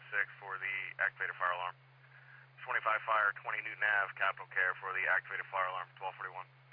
for the activated fire alarm. 25 fire, 20 Newton Ave, Capital Care for the activated fire alarm, 1241.